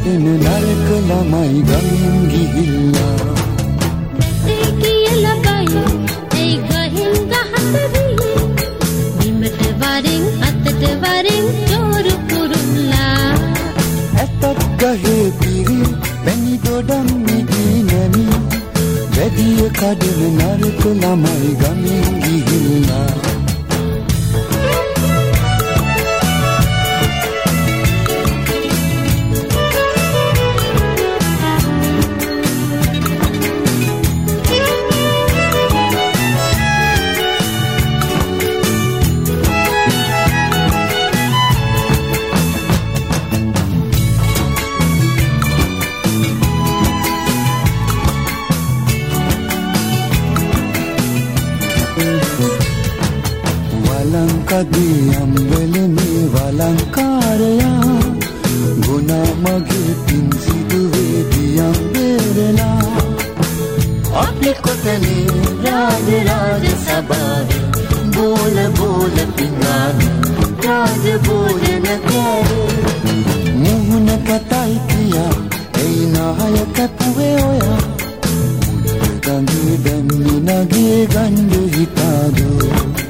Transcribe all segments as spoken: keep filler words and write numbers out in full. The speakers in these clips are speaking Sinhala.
කඩන නරක ළමයි ගමින් ගිහිල්ලා වැටේ කියලා බයි ඒ ගහින් ගහතරි බිමට වරින් අතට වරින් චෝරු කුරුල්ලා ඇතක් ගහේ පිරි පැණි දොඩම් මිදී නැමි වැඩිය කඩන නරක ළමයි ගමින් ගිහිල්ලා වලංකදී අම්බල මේ වලංකාරයා ගුණා මගේ පින් සිදුවේ දියම් බේරලා අපි කොතනේ රාජ රාජ සභාවේ බෝල බෝල පිඟාන රාජ භෝජන කෑවේ මුහුණ කතයි කියා එයි නායක පුවේ ඔයා ගඟේ දැම්මි නගේ ගණ්ඩ හිතාදෝ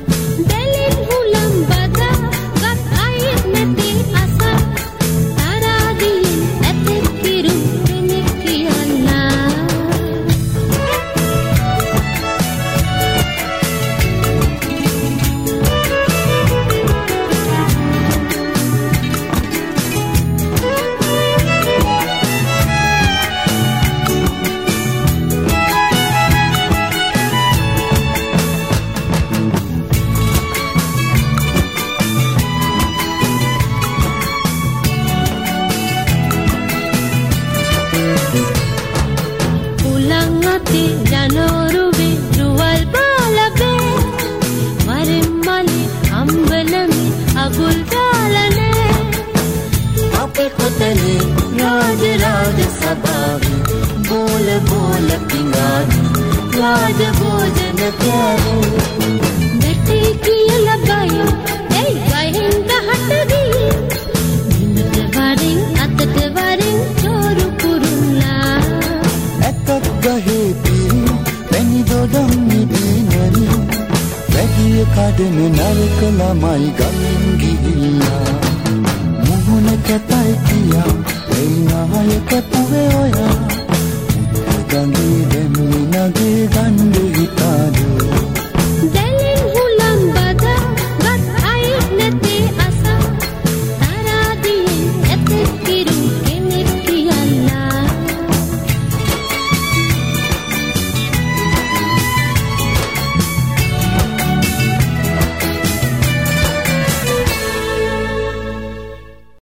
ජනෝරුවේ රුවල් බාලබේ වරින් මලි අම්බලමි අගුල් ගාලනේ අපේ කොතනේ රාජ රාජ සභාවේ බෝල බෝල පිඟාන රාජ භෝජන කෑවේ වැටේ කියලා බයි ඒ ගහින් ගහතරි බිමට වරින් අතට වරින් චෝරු කුරුල්ලා ඇතක් ගහේ පැණි දොඩම් මිදී නැමි වැඩිය කඩන නරක ළමයි ගමින් ගිහිල්ලා මුහුණ කැතයි කියා එයි නායක පුවේ ඔයා ගඟේ